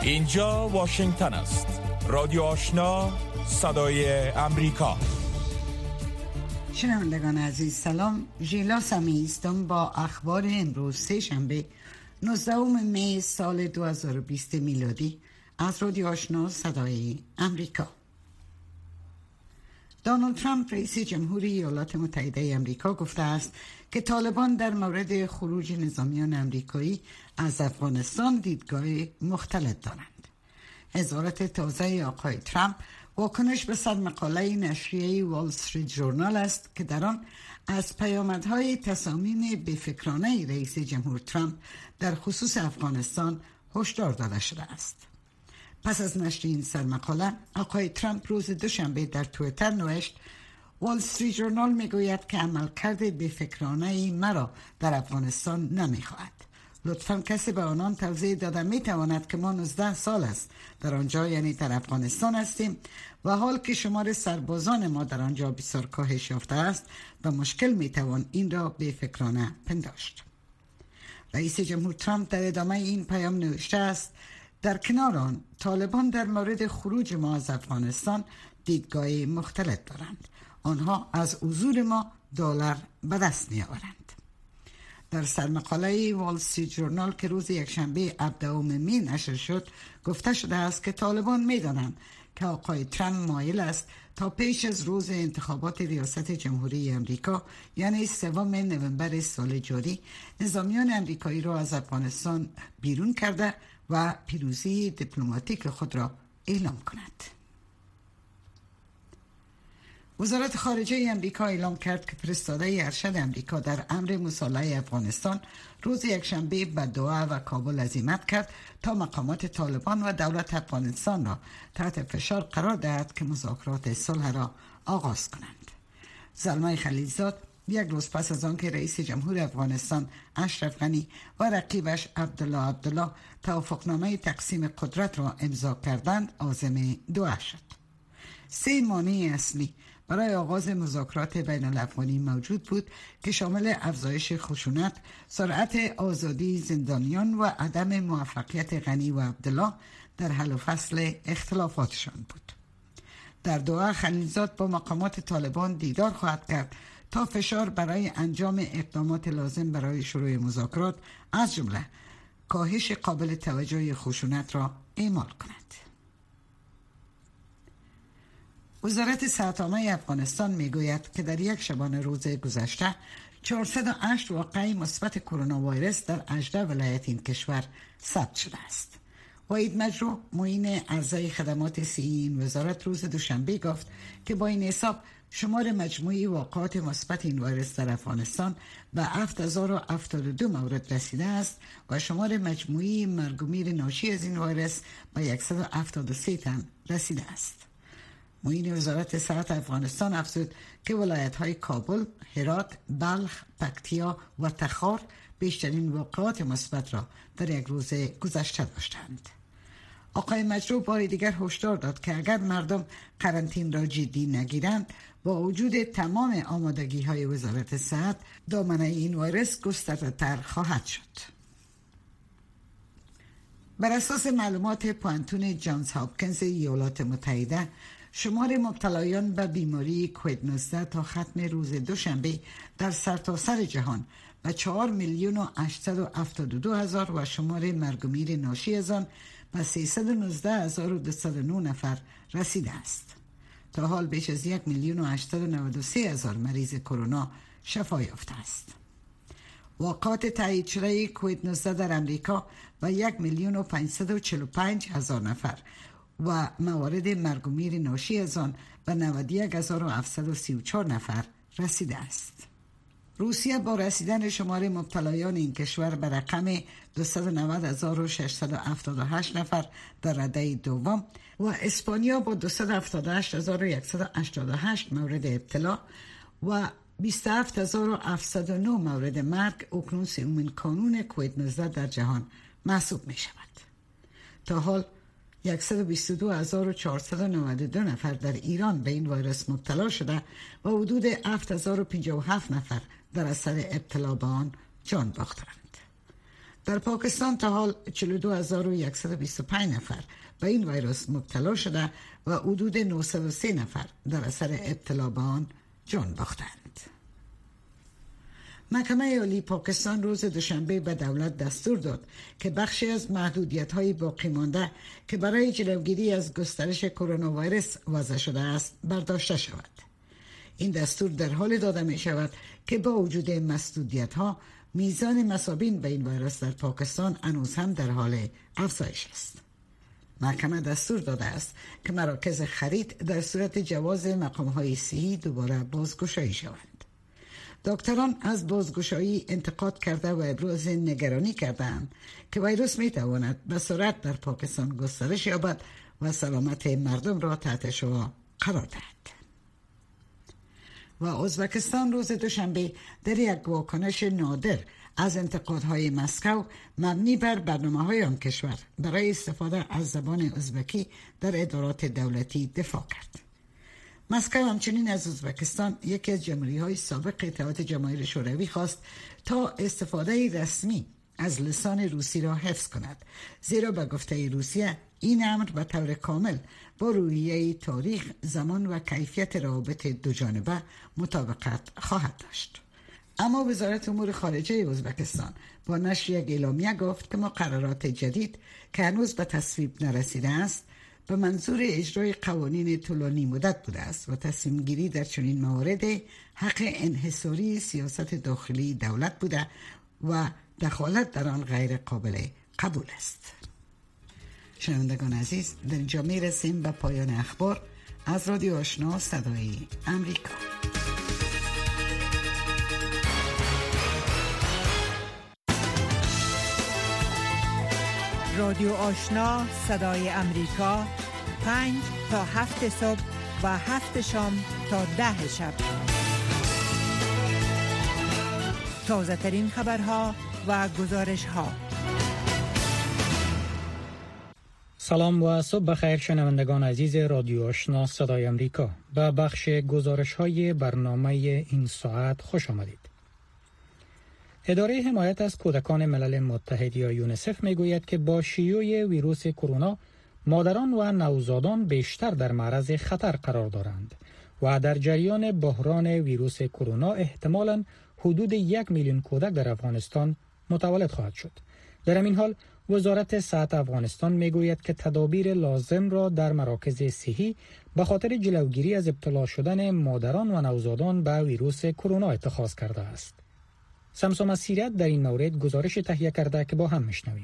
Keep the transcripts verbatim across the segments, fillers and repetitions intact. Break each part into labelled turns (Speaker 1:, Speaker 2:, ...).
Speaker 1: اینجا واشنگتن است. رادیو آشنا، صدای امریکا.
Speaker 2: شنوندگان عزیز سلام. ژیلا سمی هستم با اخبار امروز سه شنبه نوزدهم می سال دو هزار و بیست میلادی از رادیو آشنا صدای امریکا. دونالد ترامپ رئیس جمهوری ایالات متحده امریکا گفته است که طالبان در مورد خروج نظامیان امریکایی از افغانستان دیدگاه مختلف دارند. اظهارات تازه آقای ترامپ واکنش به سرمقاله نشریه وال استریت ژورنال است که در آن از پیامدهای تصامیم بی‌فکرانه رئیس جمهور ترامپ در خصوص افغانستان هشدار داده شده است. پس از نشر این سرمقاله، آقای ترامپ روز دوشنبه در توییتر نوشت: وال استریت ژورنال میگوید که عملکرد بی‌فکرانه مرا در افغانستان نمیخواهد. لطفاً کسی به آنان توضیح داده میتواند که ما نوزده سال است در آنجا، یعنی در افغانستان هستیم و حال که شمار سربازان ما در آنجا بسیار کاهش یافته است و مشکل میتوان این را بی‌فکرانه پنداشت. رئیس جمهور ترامپ در ادامه این پیام نوشته است: در کنار آن، طالبان در مورد خروج ما از افغانستان دیدگاه مختلف دارند. آنها از حضور ما دلار به دست می آورند. در سرمقاله وال استریت ژورنال که روز یکشنبه هفدهم می نشر شد، گفته شده است که طالبان می دانند که آقای ترامپ مایل است تا پیش از روز انتخابات ریاست جمهوری امریکا، یعنی سوم نوامبر سال جاری، نظامیان امریکایی را از افغانستان بیرون کرده و پیروزی دیپلماتیک خود را اعلام کند. وزارت خارجه امریکا اعلام کرد که فرستاده ارشد امریکا در امر مصالحه افغانستان روز یکشنبه به دوحه و کابل عزیمت کرد تا مقامات طالبان و دولت افغانستان را تحت فشار قرار دهد که مذاکرات صلح را آغاز کنند. زلمه خلیلزاد یک روز پس از آن که رئیس جمهور افغانستان اشرف غنی و رقیبش عبدالله عبدالله توافقنامه تقسیم قدرت را امضا کردند، عازم دوحه شد. سه مانع اصلی برای آغاز مذاکرات بین الافغانی موجود بود که شامل افزایش خشونت، سرعت آزادی زندانیان و عدم موفقیت غنی و عبدالله در حل و فصل اختلافاتشان بود. در دوحه خلیلزاد با مقامات طالبان دیدار خواهد کرد تا فشار برای انجام اقدامات لازم برای شروع مذاکرات، از جمله کاهش قابل توجه خشونت را اعمال کند. وزارت صحت عامه افغانستان میگوید که در یک شبانه روز گذشته چهارصد و هشت واقعه مثبت کرونا ویروس در هجده ولایت این کشور ثبت شده است. وحید مجروح، معین عرضه خدمات صحی این وزارت، روز دوشنبه گفت که با این حساب شمار مجموعی واقعات مثبت این ویروس در افغانستان به هفت هزار و هفتاد و دو مورد رسیده است و شمار مجموعی مرگ و میر ناشی از این ویروس به صد و هفتاد و سه تن رسیده است. معین وزارت صحت افغانستان افزود که ولایت‌های کابل، هرات، بلخ، پکتیا و تخار بیشترین واقعات مثبت را در یک روز گذشته داشتند. آقای مجروح بار دیگر هشدار داد که اگر مردم قرنطینه را جدی نگیرند، با وجود تمام آمادگی‌های وزارت صحت، دامنه این ویروس گسترده‌تر خواهد شد. بر اساس معلومات پوانتون جانز هاپکینز ایالات متحده، شمار مبتلایان به بیماری کووید نوزده تا ختم روز دوشنبه در سرتاسر جهان به چهار میلیون و هشتصد و هفتاد و دو هزار و شمار مرگ و میر ناشی از آن به سیصد و نوزده هزار و دویست و نه نفر رسیده است. تا حال بیش از یک میلیون و هشتصد و نود و سه هزار مریض کرونا شفا یافته است. واقعات تایید شده کووید نوزده در امریکا به یک میلیون و پانصد و چهل و پنج هزار نفر و موارد مرگ و میر ناشی از آن به نود و یک هزار و هفتصد و سی و چهار نفر رسیده است. روسیه با رسیدن شمار مبتلایان این کشور به رقم دویست و نود هزار و ششصد و هفتاد و هشت نفر در رده دوم و اسپانیا با دویست و هفتاد و هشت هزار و صد و هشتاد و هشت مورد ابتلا و بیست و هفت هزار و هفتصد و نه مورد مرگ اکنون سومین کانون کووید نوزده در جهان محسوب می شود. تا حال صد و بیست و دو هزار و چهارصد و نود و دو نفر در ایران به این ویروس مبتلا شده و حدود هفت هزار و پنجاه و هفت نفر در اثر ابتلا به آن جان باختند. در پاکستان تا حال چهل و دو هزار و صد و بیست و پنج نفر به این ویروس مبتلا شده و حدود نهصد و سه نفر در اثر ابتلا به آن جان باختند. محکمه عالی پاکستان روز دوشنبه به دولت دستور داد که بخشی از محدودیت‌های باقی مانده که برای جلوگیری از گسترش کرونا ویروس وضع شده است برداشته شود. این دستور در حال داده می شود که با وجود محدودیت‌ها میزان مصابین به این ویروس در پاکستان هنوز هم در حال افزایش است. محکمه دستور داده است که مراکز خرید در صورت جواز مقام‌های صحی دوباره بازگشایی شوند. دکتران از بازگشایی انتقاد کرده و ابراز نگرانی کردند که ویروس می تواند به سرعت در پاکستان گسترش یابد و سلامت مردم را تحت شعاع قرار دهد. و ازبکستان روز دوشنبه در یک واکنش نادر از انتقادهای مسکو مبنی بر برنامه‌های آن کشور برای استفاده از زبان ازبکی در ادارات دولتی دفاع کرد. مسکو همچنین از ازبکستان، یکی از جمهوری‌های سابق اتحاد جماهیر شوروی، خواست تا استفاده رسمی از لسان روسی را حفظ کند، زیرا به گفته روسیه این امر به طور کامل با روحیه تاریخ، زمان و کیفیت روابط دو جانبه مطابقت خواهد داشت. اما وزارت امور خارجه ازبکستان با نشر یک اعلامیه گفت که مقررات جدید که هنوز به تصویب نرسیده است به منظور اجرای قوانین طولانی مدت بوده است و تصمیم گیری در چنین موارد حق انحصاری سیاست داخلی دولت بوده و دخالت در آن غیر قابل قبول است. شنوندگان عزیز، در اینجا می رسیم به پایان اخبار از رادیو آشنا صدای امریکا.
Speaker 3: رادیو آشنا صدای امریکا، پنج تا هفت صبح و هفت شام تا ده شب. تازه ترین خبرها و گزارش ها.
Speaker 4: سلام و صبح بخیر شنوندگان عزیز رادیو آشنا صدای امریکا. به بخش گزارش های برنامه این ساعت خوش آمدید. اداره حمایت از کودکان ملل متحد یا یونیسف میگوید که با شیوع ویروس کرونا مادران و نوزادان بیشتر در معرض خطر قرار دارند و در جریان بحران ویروس کرونا احتمالاً حدود یک میلیون کودک در افغانستان متولد خواهد شد. در همین حال وزارت صحت افغانستان میگوید که تدابیر لازم را در مراکز صحی به خاطر جلوگیری از ابتلا شدن مادران و نوزادان به ویروس کرونا اتخاذ کرده است. سمسو مسیرت در این مورد گزارش تهیه کرده که با هم میشنویم.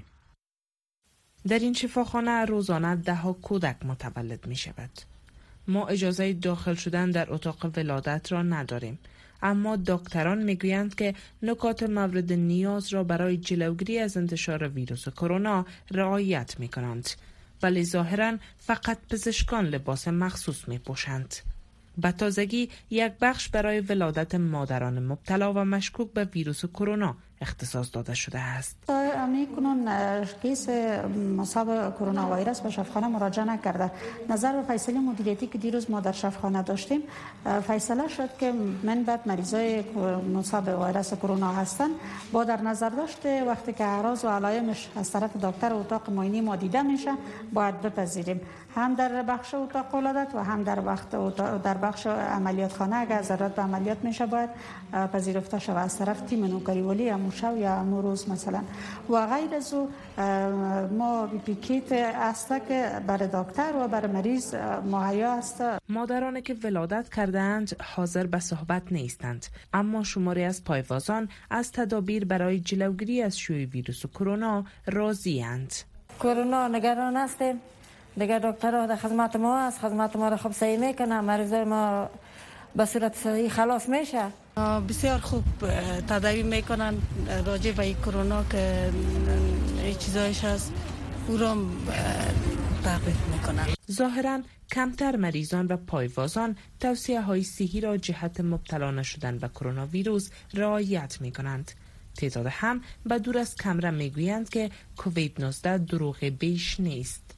Speaker 5: در این شفاخانه روزانه ده ها کودک متولد می شود. ما اجازه داخل شدن در اتاق ولادت را نداریم، اما دکتران میگویند که نکات مورد نیاز را برای جلوگیری از انتشار ویروس کرونا رعایت می کنند، ولی ظاهراً فقط پزشکان لباس مخصوص می پوشند. به تازگی یک بخش برای ولادت مادران مبتلا و مشکوک به ویروس کرونا اختصاص داده شده است.
Speaker 6: امی کنون کیس مصاب کرونا ویروس به شفاخانه مراجعه نکرده. نظر به فیصله مدیریتی که دیروز ما در شفاخانه داشتیم، فیصله شد که من بعد مریضای مصاب ویروس کرونا هستند با در نظر داشته وقتی که اعراض و علائمش از طرف دکتر اتاق معاینه ما دیده میشه باید بپذیریم، هم در بخش اتاق ولادت و هم در وقت در بخش عملیات خانه اگر ضرورت به عملیات میشه باید پذیرفته شود از طرف تیم نوکری ولی امو شب یا امو روز مثلا. و غیر از او ما بی پی کیت است که برای دکتر و برای مریض مهیا است.
Speaker 5: مادرانی که ولادت کردند حاضر به صحبت نیستند، اما شماری از پایوازان از تدابیر برای جلوگیری از شیوع ویروس کرونا راضی اند.
Speaker 7: کرونا نگران هستیم، دیگر دکترها در خدمت ما است، خدمت ما را خوب سعی میکنه، مریضای ما به صورت صحیح خلاص میشه.
Speaker 8: بسیار خوب تداوی میکنن راجع به کرونا که چیزایش هست او را تعقیب میکنن.
Speaker 5: ظاهراً کمتر مریضان و پایوازان توصیه های صحی را جهت مبتلا نشدن به کرونا ویروس رعایت میکنند. تعداد هم به دور از کمره میگویند که کووید نوزده دروغ بیش نیست.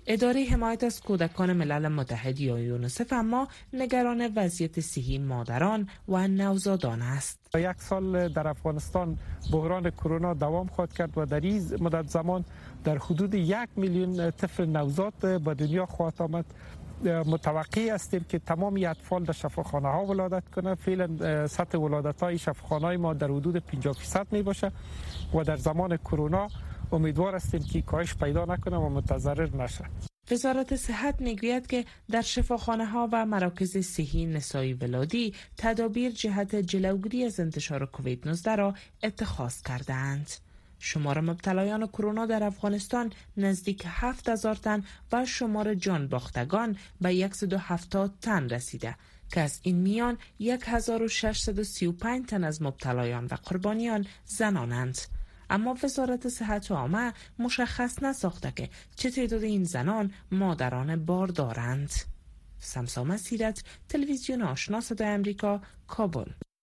Speaker 5: اداره حمایت از کودکان ملل متحد یا یونیسف اما نگران وضعیت صحی مادران و نوزادان است.
Speaker 9: یک سال در افغانستان بحران کرونا دوام خواهد کرد و در این مدت زمان در حدود یک میلیون طفل نوزاد به دنیا خواهد آمد. متوقع هستیم که تمامی اطفال در شفاخانه ها ولادت کنند. فعلا سطح ولادت های شفاخانه های ما در حدود پنجاه درصد می باشه و در زمان کرونا امیدوار هستیم که کاهش پیدا نکنه و متضرر نشه.
Speaker 5: وزارت صحت میگوید که در شفاخانه ها و مراکز صحی نسایی ولادی تدابیر جهت جلوگیری از انتشار کووید نوزده را اتخاذ کردند. شمار مبتلایان کرونا در افغانستان نزدیک هفت هزار تن و شمار جان باختگان به صد و هفتاد تن رسیده که از این میان هزار و ششصد و سی و پنج تن از مبتلایان و قربانیان زنانند. اما وزارت صحت عامه مشخص نساخته که چه تعداد این زنان مادران باردارند. سمسامه سیرت، تلویزیون آشنا صدای آمریکا، کابل.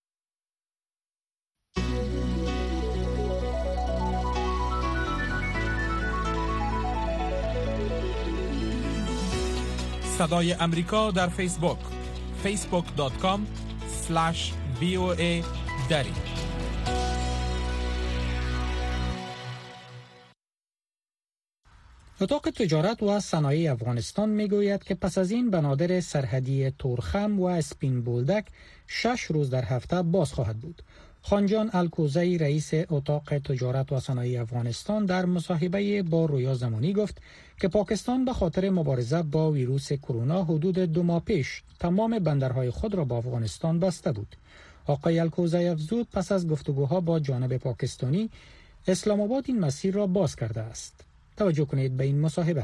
Speaker 1: صدای امریکا در فیسبوک فیسبوک دات کام اسلش وی او ای دری.
Speaker 4: اتاق تجارت و صنایع افغانستان میگوید که پس از این بنادر سرحدی تورخم و اسپین بولدک شش روز در هفته باز خواهد بود. خانجان الکوزی رئیس اتاق تجارت و صنایع افغانستان در مصاحبه با رویا زمانی گفت که پاکستان به خاطر مبارزه با ویروس کرونا حدود دو ماه پیش تمام بندرهای خود را با افغانستان بسته بود. آقای الکوزی افزود پس از گفتگوها با جانب پاکستانی اسلام آباد این مسیر را باز کرده است. توجه کنید به این مصاحبه.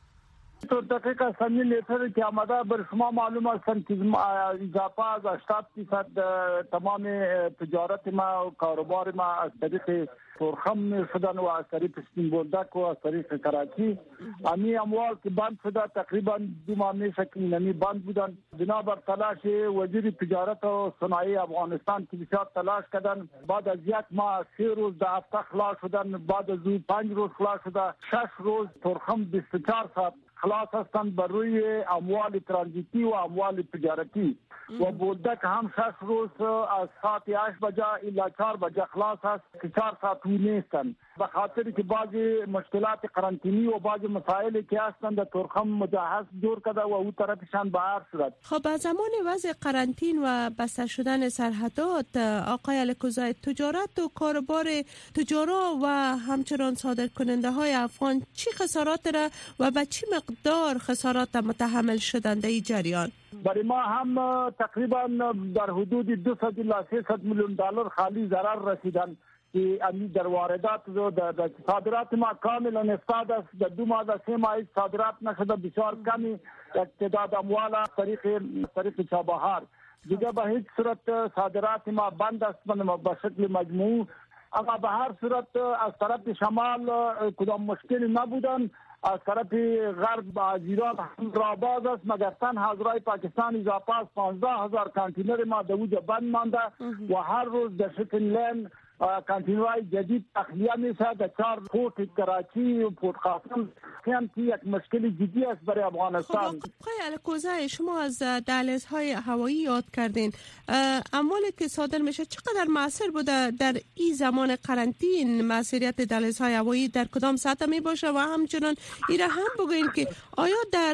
Speaker 10: تو دقیقا سمی لیتر که آمده بر شما معلوم است که اضافه از هشتاد درصد تمام تجارت ما و کاروبار ما از طریق تورخم شدن و از طریق اسپین بولدک و از طریق کراچی امی اموال که بند شده تقریبا دو ماه میشه که اینمی بند بودن. بنابر تلاش وزیر تجارت و صنایع افغانستان که بسیار تلاش کردن بعد از یک ماه سه روز در هفته خلاص شدن، بعد از او پنج روز خلاص شده، شش روز تورخم بیست و چهار ساعت خلاص هستند بر روی اموال ترانزیتی و اموال تجارتی و بولدک هم شش روز از ساعت هشت بجه الی چهار بجه خلاص است که چهار ساعت نیستند به خاطر که بعضی مشکلات قرنطینی و بعضی مسائلی که هستند در تورخم مجهز جور کرده و او طرفشان بهر شد.
Speaker 11: خب از زمان وضع قرنطین و بسته شدن سرحدات آقای الکوزی تجارت و کاروبار تجارا و همچنان صادر کننده های افغان چی خسارات داره و به چی مقدار خسارات متحمل شدند در این جریان؟
Speaker 10: برای ما هم تقریبا در حدود دویست الی سیصد میلیون دلار خالی ضرر رسیدن که امی در واردات و در صادرات ما کاملا افتاد است. در دو ماه در سه ماه صادرات نشده، بسیار کمی تعداد اموال از طریق طریق چابهار دیگه به هیچ صورت صادرات ما بند است به شکل مجموع. اما به هر صورت از طرف شمال کدام مشکلی نبودن، از طرف غرب از ایران را باز است، مگر تنها از رای پاکستان اضافه از پانزده هزار کانتینر ما در اوجه بند مانده و هر روز در شکل لین کانتینرهای جدید تخلیه میشه در چهار پورت کراچی و پورت قاسم که یک مشکل جدی است برای افغانستان.
Speaker 11: خب آقای الکوزی شما از دهلیزهای هوایی یاد کردین، اموالی که صادر میشه چقدر مؤثر بوده در این زمان قرنطین؟ مسئولیت دهلیزهای هوایی در کدام سطح می باشه و همچنان این را هم بگوین که آیا در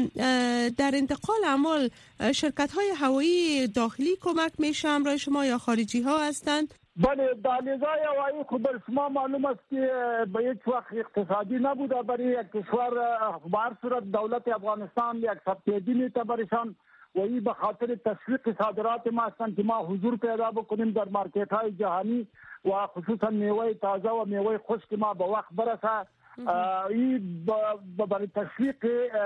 Speaker 11: در انتقال اموال شرکت های هوایی داخلی کمک میشه همراه شما یا خارجی ها هستند؟
Speaker 10: بله، دهلیزهای هوایی خود بر شما معلوم است که به یک وقت اقتصادی نبوده برای یک کشور. به هر صورت دولت افغانستان یک سبسیدی میده برشان و این به خاطر تشویق صادرات ما هستند که ما حضور پیدا بکنیم در مارکت های جهانی و خصوصا میوه تازه و میوه خشک ما به وقت برسه. این برای تشویق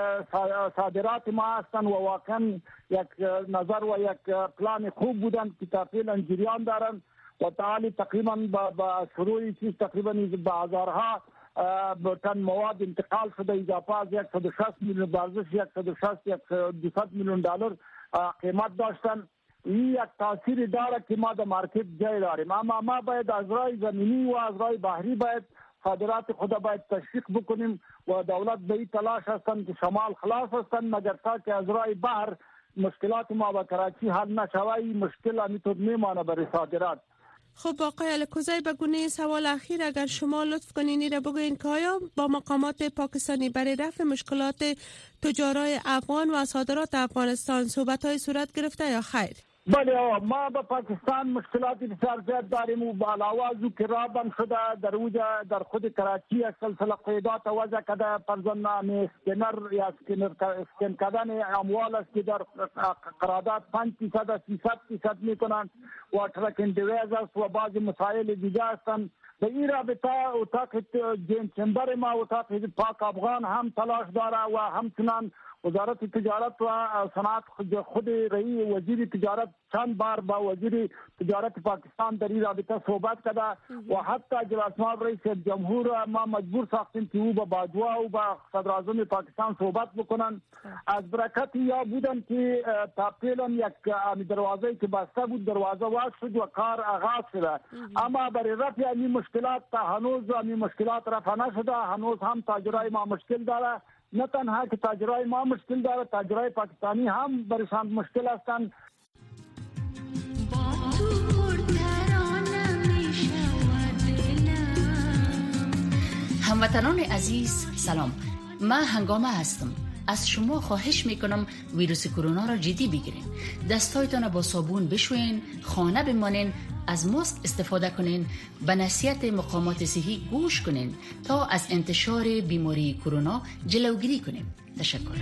Speaker 10: صادرات ما هستند و واقعا یک نظر و یک پلان خوب بودن که تفصیلا جریان دارند و تعالی تقریبا با شروعی چیز تقریبا به هزارها تن مواد انتقال شده، اضافه از صد و شصت میلیون بارزش صد و شصت دویست میلیون دلار قیمت داشتن. این یک تاثیر داره که ما در مارکت جای داریم، اما ما باید از رای زمینی و از رای بحری باید صادرات خود باید تشویق بکنیم و دولت به این تلاش هستند که شمال خلاص هستند، مگر تا که از راه بحر مشکلات ما با کراچی حل نشود مشکل همینطور میمانه برای صادرات.
Speaker 11: خب آقای الکوزی بگونه سوال اخیر اگر شما لطف کنین را بگوین که آیا با مقامات پاکستانی برای رفع مشکلات تجارای افغان و صادرات افغانستان صحبت‌های صورت گرفته یا خیر؟
Speaker 10: بله، ما با پاکستان مشکلاتی بسیار زیاد داریم و با علاوه از که را بند شده در اوجه در خود کراچی یک سلسله قیدات وضع کرده فرزن اسکنر یا اسکن کردن اموال است که در قرارداد پنج فیصد از سیصد فیصد میکنند و ترکن دویز است و بعضی مسائل دیگه هستند. به این رابطه اتاق چمبر ما اتاق پاک افغان هم تلاش داره و همچنان وزارت تجارت و صنعت خود رئیس وزیر تجارت چند بار با وزیر تجارت پاکستان در این رابطه صحبت کرده و حتی جلسه رئیس جمهور ما مجبور ساختیم که او با باجوا و با صدر اعظم پاکستان صحبت بکنن. از برکت یا بودن که تا پیلن یک دروازه که بسته بود دروازه واز شد و کار آغاز شده، اما برای رفع این مشکلات تا هنوز این مشکلات رفع نشده. هنوز هم تاجرای ما مشکل داره، نه تنها که تاجرای ما مشکل داره، تاجرای پاکستانی هم برشان مشکل هستند.
Speaker 12: هموطنان عزیز سلام، من هنگامه هستم. از شما خواهش میکنم ویروس کرونا را جدی بگیرین. دستایتان با صابون بشوین، خانه بمانین، از ماسک استفاده کنین، به نصیحت مقامات صحی گوش کنین تا از انتشار بیماری کرونا جلوگیری کنیم. تشکر.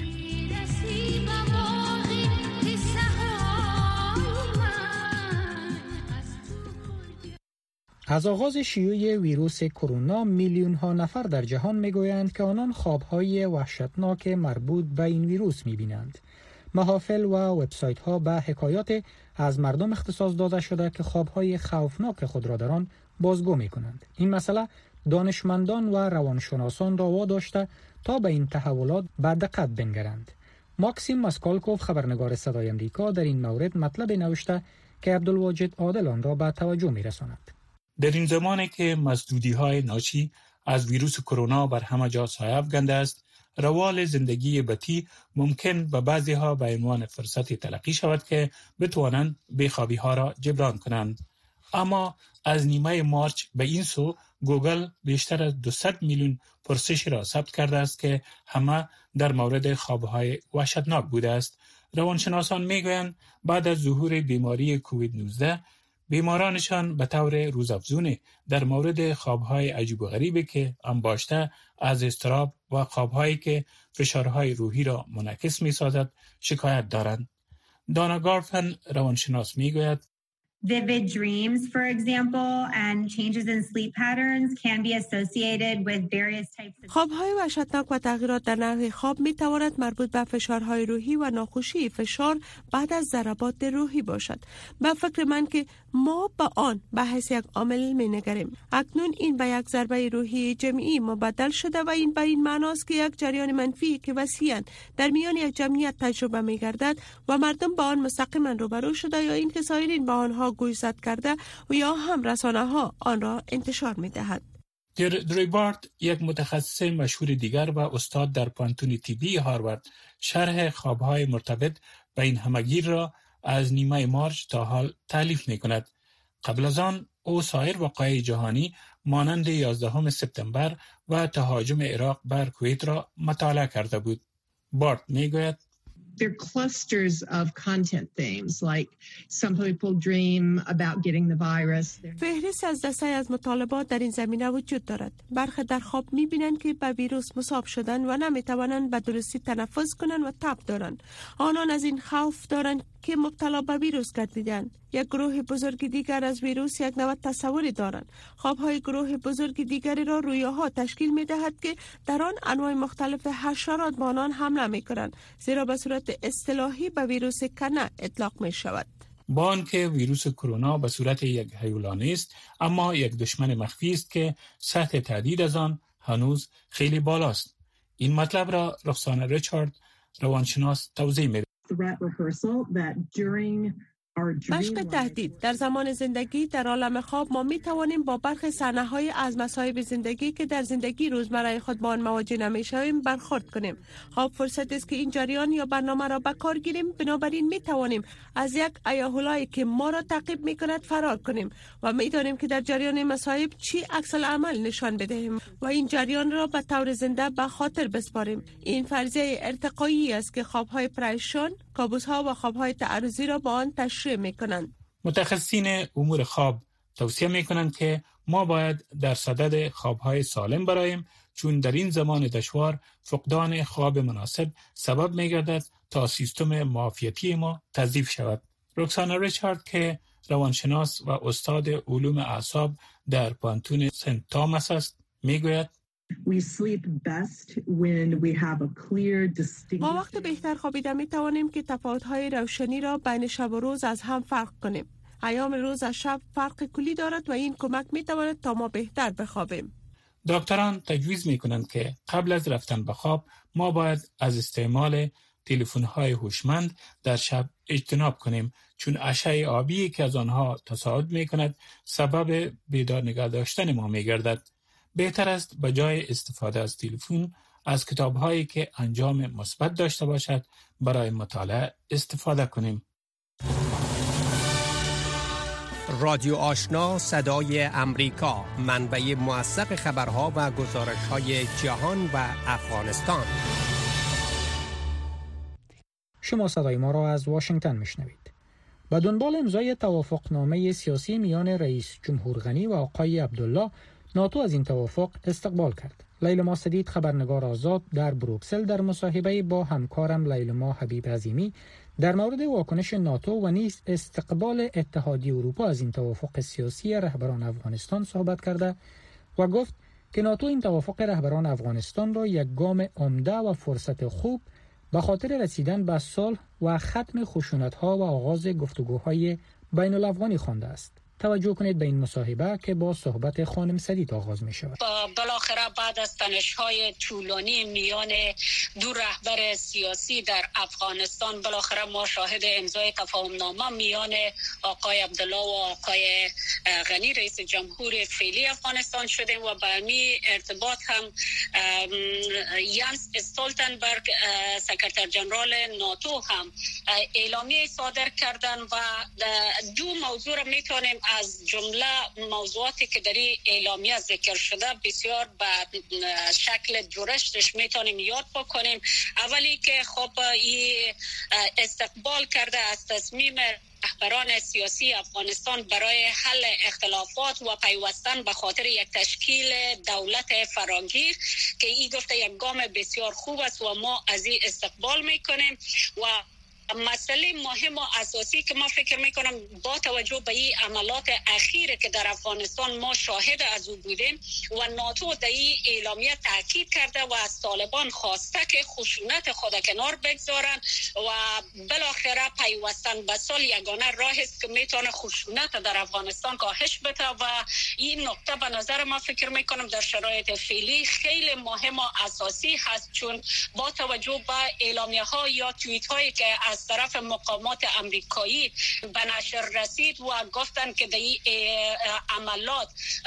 Speaker 4: از آغاز شیوع ویروس کرونا میلیون ها نفر در جهان میگویند که آنان خوابهای وحشتناک مربوط به این ویروس میبینند. محافل و وبسایت ها به حکایات از مردم اختصاص داده شده که خوابهای خوفناک خود را در آن بازگو میکنند. این مسئله دانشمندان و روانشناسان را واداشته تا به این تحولات به دقت بنگرند. ماکسیم مسکالکوف خبرنگار صدای امریکا در این مورد مطلب نوشته که عبدالواجد عادل آن را به توجه میرساند.
Speaker 13: در این زمانی که مسدودی‌های ناشی از ویروس کرونا بر همه جا سایه افکنده است، روال زندگی بتی ممکن به بعضی‌ها به عنوان فرصتی تلقی شود که بتوانند بیخوابی‌ها را جبران کنند. اما از نیمه مارچ به این سو گوگل بیشتر از دویست میلیون پرسش را ثبت کرده است که همه در مورد خوابهای وحشتناک بوده است. روانشناسان میگویند بعد از ظهور بیماری کووید نوزده بیمارانشان به طور روزافزون در مورد خوابهای عجیب و غریبی که انباشته از اضطراب و خوابهایی که فشارهای روحی را منعکس می‌سازد شکایت دارند. دانا گارفن روانشناس میگوید
Speaker 14: Vivid dreams, for example, and changes in sleep patterns can be associated with various types of
Speaker 11: خوابهای وحشتناک و تغییرات در نحوه خواب می تواند مربوط به فشارهای روحی و ناخوشی فشار بعد از ضربات روحی باشد. به فکر من که ما با آن به حیث یک عامل می نگریم. اکنون این به یک ضربه روحی جمعی مبدل شده و این به این معناست که یک جریان منفی که وسیعاً در میان یک جمعیت تجربه می گردد و مردم با آن مستقیما روبرو شده یا این که سایرین با آنها گوشزد کرده و یا هم رسانه ها آن را انتشار می دهد.
Speaker 13: دری بارد، یک متخصص مشهور دیگر و استاد در پانتون طبی هاروارد، شرح خوابهای مرتبط با این همگیر را از نیمه مارچ تا حال تألیف می کند. قبل از آن او سایر وقایع جهانی مانند یازدهم سپتامبر و تهاجم عراق بر کویت را مطالعه کرده بود. بارد می گوید
Speaker 15: There are clusters of content themes, like some people dream about getting the virus.
Speaker 11: فهرست از دسته از مطالبات در این زمینه وجود دارد. برخی در خواب می‌بینند که به ویروس مصاب شدند و نمی‌توانند به درستی تنفس کنند و تب دارند. آنان از این خوف دارند که مبتلا به ویروس گردیدند. یک گروه بزرگ دیگر از ویروس یک نوع تصوری دارند. خواب‌های گروه بزرگ دیگری را رویاها تشکیل می‌دهد که در آن انواع مختلف حشرات به آنان حمله می‌کنند، زیرا به صورت اصطلاحی به ویروس کنه اطلاق می‌شود.
Speaker 13: با آنکه ویروس کرونا به صورت یک هیولانه است، اما یک دشمن مخفی است که سطح تهدید از آن هنوز خیلی بالاست. این مطلب را رخسانه ریچارد روانشناس توضیح می‌دهد.
Speaker 16: Threat rehearsal that during
Speaker 11: مشق تهدید در زمان زندگی در عالم خواب ما می توانیم با برخی صحنه‌های از مصائب زندگی که در زندگی روزمره خود با آن مواجه نمی‌شویم برخورد کنیم. خواب فرصتی است که این جریان یا برنامه را به کار گیریم، بنابراین می توانیم از یک ایاهولایی که ما را تعقیب می کند فرار کنیم و می دانیم که در جریان مصائب چی عکس العمل نشان بدهیم و این جریان را به طور زنده به خاطر بسپاریم. این فرضیه ارتقایی است که خواب‌های پریشان، کابوس‌ها و خواب‌های تعرضی را با آن تشریح می‌کنند.
Speaker 13: متخصصین امور خواب توصیه می‌کنند که ما باید در صدد خواب‌های سالم براییم، چون در این زمان دشوار فقدان خواب مناسب سبب می‌گردد تا سیستم معافیتی ما تضعیف شود. رکسانا ریچارد که روانشناس و استاد علوم اعصاب در پانتون سنت تاماس است می‌گوید
Speaker 11: ما وقت بهتر خوابیده می توانیم که تفاوت‌های روشنی را بین شب و روز از هم فرق کنیم. ایام روز از شب فرق کلی دارد و این کمک می تواند تا ما بهتر بخوابیم.
Speaker 13: دکتران تجویز می کنند که قبل از رفتن به خواب ما باید از استعمال تلفن‌های هوشمند در شب اجتناب کنیم، چون اشعه آبی که از آنها تصاعد می کند سبب بیدار نگاه داشتن ما می گردد. بهتر است به جای استفاده از تلفن از کتاب‌هایی که انجام مثبت داشته باشد برای مطالعه استفاده کنیم.
Speaker 16: رادیو آشنا صدای امریکا، منبع موثق خبرها و گزارش‌های جهان و افغانستان.
Speaker 4: شما صدای ما را از واشنگتن میشنوید. به دنبال امضای توافقنامه سیاسی میان رئیس جمهور غنی و آقای عبدالله، ناتو از این توافق استقبال کرد. لیلا سدید، خبرنگار آزاد در بروکسل، در مصاحبه با همکارم لیلا حبیب عظیمی در مورد واکنش ناتو و نیز استقبال اتحادیه اروپا از این توافق سیاسی رهبران افغانستان صحبت کرده و گفت که ناتو این توافق رهبران افغانستان را یک گام عمده و فرصت خوب به خاطر رسیدن به صلح و ختم خشونت‌ها و آغاز گفتگوهای بین الافغانی خوانده است. توجه کنید به این مصاحبه که با صحبت خانم سدید آغاز می شود.
Speaker 17: بالاخره بعد از تنش‌های طولانی میان دو رهبر سیاسی در افغانستان، بالاخره ما شاهد امضای تفاهمنامه میان آقای عبدالله و آقای غنی رئیس جمهور فعلی افغانستان شدیم و به همین ارتباط هم یانس استولتنبرگ سکرتر جنرال ناتو هم اعلامیه صادر کردن و دو موضوع را میتونیم از جمله موضوعاتی که در این اعلامیه ذکر شده بسیار به شکل درشتش میتونیم یاد بکنیم. اولی که خب این استقبال کرده از تصمیم رهبران سیاسی افغانستان برای حل اختلافات و پیوستن به خاطر یک تشکیل دولت فراگیر که این گفته یک گام بسیار خوب است و ما از این استقبال میکنیم. و مسئله مهم و اساسی که ما فکر میکنم با توجه به این عملات اخیره که در افغانستان ما شاهد از او بودیم و ناتو در این اعلامیه تاکید کرده و از طالبان خواسته که خشونت خود کنار بگذارن و بالاخره پیوستن به صلح یگانه راه است که میتونه خشونت در افغانستان کاهش بده و این نکته به نظر ما فکر میکنم در شرایط فعلی خیلی مهم و اساسی هست، چون با توجه به اعلامیه ها یا توییت هایی که از طرف مقامات امریکایی به نشر رسید و گفتن که در این عملات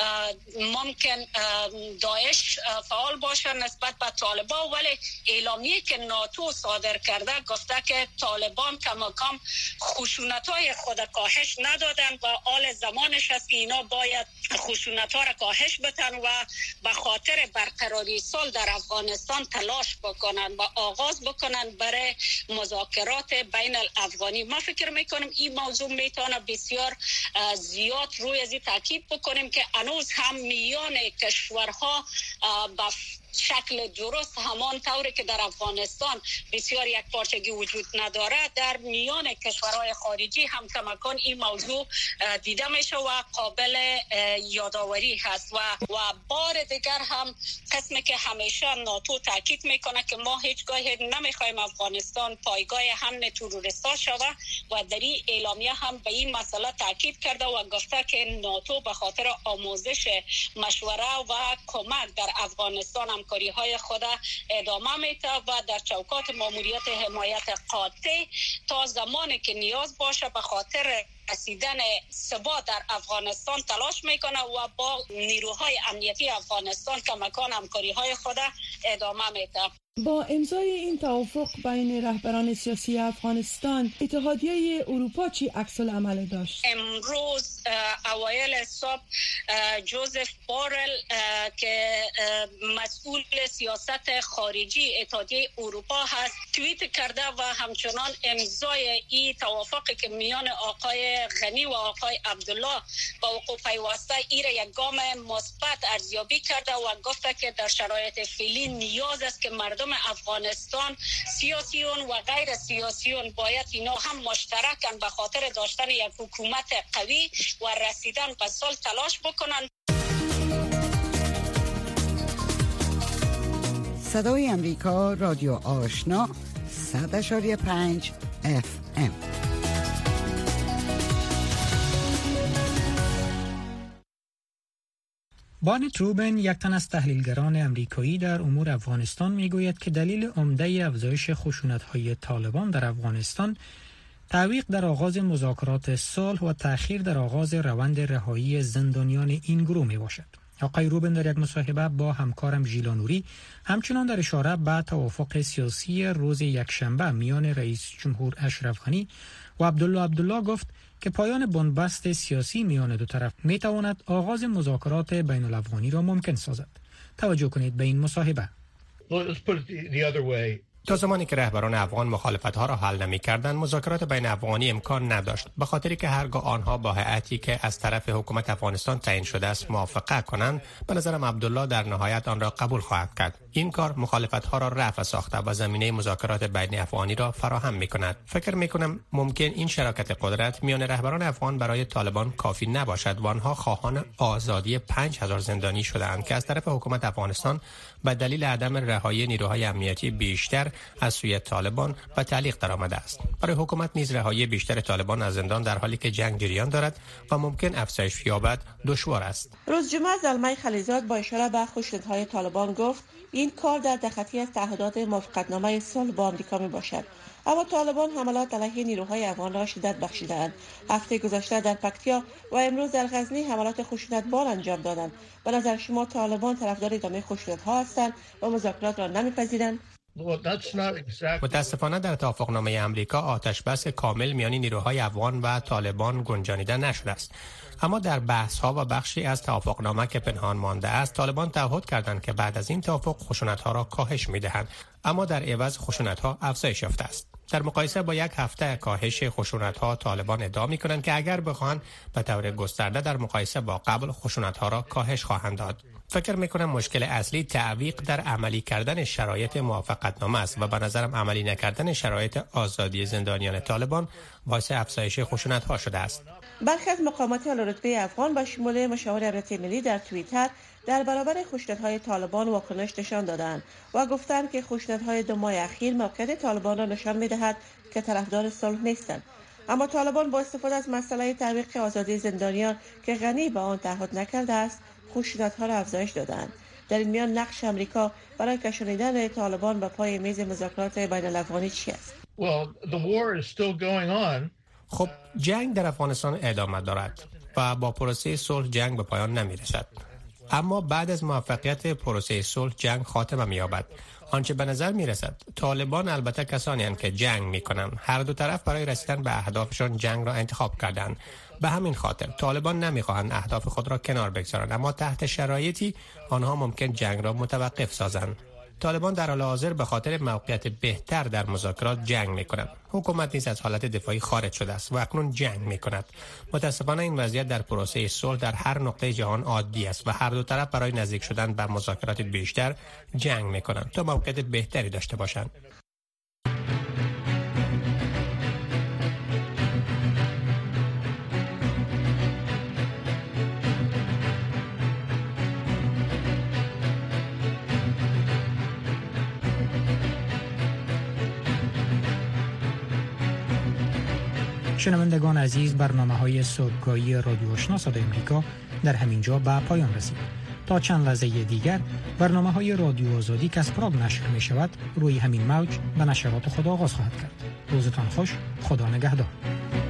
Speaker 17: ممکن داعش فعال باشه نسبت به طالبان، ولی اعلامیه که ناتو صادر کرده گفته که طالبان کماکان خشونت‌های خود کاهش ندادن و آل زمانش است که اینا باید خشونت‌ها را کاهش بدن و به خاطر برقراری صلح در افغانستان تلاش بکنن و آغاز بکنن برای مذاکرات بین الافغانی. ما فکر میکنم این موضوع میتونه بسیار زیاد روی ازی تاکید بکنیم که هنوز هم میان کشورها با شکل درست همان طوری که در افغانستان بسیار یک پارچگی وجود نداره، در میان کشورهای خارجی هم کماکان این موضوع دیده میشه و قابل یادآوری هست و و بار دیگر هم قسمی که همیشه ناتو تاکید میکنه که ما هیچگاه نمیخوایم افغانستان پایگاه حمله تروریستا شود و در این اعلامیه هم به این مسئله تاکید کرده و گفته که ناتو به خاطر آموزش، مشوره و کمک در افغانستان هم همکاری های خود ادامه میده و در چوکات ماموریت حمایت قاطع تا زمانی که نیاز باشه به خاطر رسیدن ثبات در افغانستان تلاش میکنه و با نیروهای امنیتی افغانستان کمکان همکاری های خود ادامه میده.
Speaker 18: با امضای این توافق بین رهبران سیاسی افغانستان، اتحادیه اروپا چی عکس العمل داشت؟
Speaker 17: امروز اوایل صبح جوزف بورل که مسئول سیاست خارجی اتحادیه اروپا هست توییت کرده و همچنان امضای این توافقی که میان آقای غنی و آقای عبدالله با وقوع پیوسته این را یک گام مثبت ارزیابی کرده و گفته که در شرایط فعلی نیاز است که مردم افغانستان سیاسیون و غیر سیاسیون باید اینا هم مشترکاً به خاطر داشتن یک حکومت قوی و رسیدن به صلح تلاش بکنن.
Speaker 2: صدای امریکا، رادیو آشنا، صد اشاری پنج اف ام.
Speaker 4: بانت روبن، یک تن از تحلیلگران امریکایی در امور افغانستان، میگوید که دلیل عمده افزایش خشونت‌های طالبان در افغانستان تعویق در آغاز مذاکرات صلح و تأخیر در آغاز روند رهایی زندانیان این گروه می باشد. آقای روبن در یک مصاحبه با همکارم ژیلا همچنان در اشاره به توافق سیاسی روز یکشنبه میان رئیس جمهور اشرف غنی و عبدالله عبدالله گفت که پایان بنبست سیاسی میان دو طرف می تواند آغاز مذاکرات بین الافغانی را ممکن سازد. توجه کنید به این مصاحبه.
Speaker 16: تا زمانی که رهبران افغان مخالفت‌ها را حل نمی‌کردند، مذاکرات بین افغانی امکان نداشت، به خاطری که هرگاه آنها با هیئتی که از طرف حکومت افغانستان تعیین شده است موافقت کنند، به نظرم عبدالله در نهایت آن را قبول خواهد کرد. این کار مخالفت‌ها را رفع ساخته و زمینه مذاکرات بین افغانی را فراهم می‌کند. فکر می‌کنم ممکن این شراکت قدرت میان رهبران افغان برای طالبان کافی نباشد و آنها خواهان آزادی پنج هزار زندانی شده‌اند که از طرف حکومت افغانستان به دلیل عدم رهایی نیروهای امنیتی بیشتر از سوی طالبان به تعلیق درآمده است. برای حکومت نیز رهایی بیشتر طالبان از زندان در حالی که جنگ جریان دارد و ممکن افزایش یابد دشوار است.
Speaker 18: روز جمعه زلمه خلیزاد با اشاره به خشونت‌های طالبان گفت این کار در دخطی از تعهدات موافقتنامه صلح با آمریکا می باشد. اما طالبان حملات علیه نیروهای افغان را شدت بخشیدند. هفته گذشته در پکتیا و امروز در غزنی حملات خشونتبار انجام دادند. به نظر شما طالبان طرفدار ادامه خشونت‌ها هستند و مذاکرات را نمی‌پذیرند؟
Speaker 16: متاسفانه در توافقنامه امریکا آتش بس کامل میان نیروهای افغان و طالبان گنجانیده نشده است. اما در بحث‌ها و بخشی از توافقنامه که پنهان مانده است، طالبان تعهد کردند که بعد از این توافق خشونت‌ها را کاهش می‌دهند، اما در عوض خشونت‌ها افزایش یافته است. در مقایسه با یک هفته کاهش خشونت‌ها، طالبان ادعا می‌کنند که اگر بخواهند به طور گسترده در مقایسه با قبل خشونت‌ها را کاهش خواهند داد. فکر می‌کنم مشکل اصلی تعویق در عملی کردن شرایط موافقتنامه است و به نظرم عملی نکردن شرایط آزادی زندانیان طالبان باعث افزایش خشونت‌ها شده است.
Speaker 18: برخی از مقامات اعلیرتبه افغان با شمول مشاور امنیت ملی در توییتر در برابر خشونت‌های طالبان واکنش نشان دادند و گفتند که خشونت‌های دو ماه اخیر موقعیت طالبان را نشان می‌دهد که طرفدار صلح نیستند. اما طالبان با استفاده از مسئله تعویق آزادی زندانیان که غنی به آن تعهد نکرده است، خشونت‌ها را افزایش دادند. در این میان نقش آمریکا برای کشانیدن طالبان به پای میز مذاکرات بین الافغانی چی است؟
Speaker 16: well, the war is still going on. خب جنگ در افغانستان ادامه دارد و با پروسه صلح جنگ به پایان نمی‌رسد. اما بعد از موفقیت پروسه صلح جنگ خاتمه می‌یابد. آنچه به نظر می‌رسد طالبان البته کسانی هستند که جنگ می‌کنند. هر دو طرف برای رسیدن به اهدافشان جنگ را انتخاب کردند. به همین خاطر طالبان نمی‌خواهند اهداف خود را کنار بگذارند، اما تحت شرایطی آنها ممکن جنگ را متوقف سازند. طالبان در حال حاضر به خاطر موقعیت بهتر در مذاکرات جنگ می‌کنند. حکومت نیز از حالت دفاعی خارج شده است و اکنون جنگ می‌کند. متأسفانه این وضعیت در پروسه صلح در هر نقطه جهان عادی است و هر دو طرف برای نزدیک شدن به مذاکرات بیشتر جنگ می‌کنند تا موقعیت بهتری داشته باشند.
Speaker 4: شنوندگان عزیز، برنامه های صبحگاهی رادیو آشنا صدای امریکا در همینجا به پایان رسید. تا چند لحظه دیگر برنامه های رادیو آزادی که از پراگ نشر می شود روی همین موج به نشرات خود آغاز خواهد کرد. روزتان خوش. خدا نگهدار.